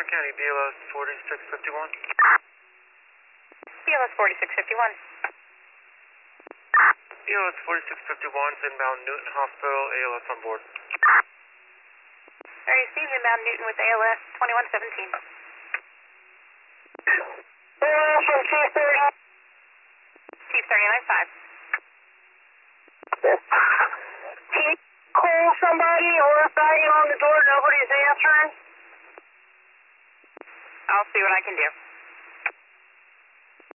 Mon County, BLS 4651. BLS 4651. BLS 4651 is inbound Newton Hospital, ALS on board. Are you Steve, inbound Newton with ALS 2117? ALS from Chief 30. Chief 395. Chief, call somebody or banging on the door, nobody's answering. I'll see what I can do.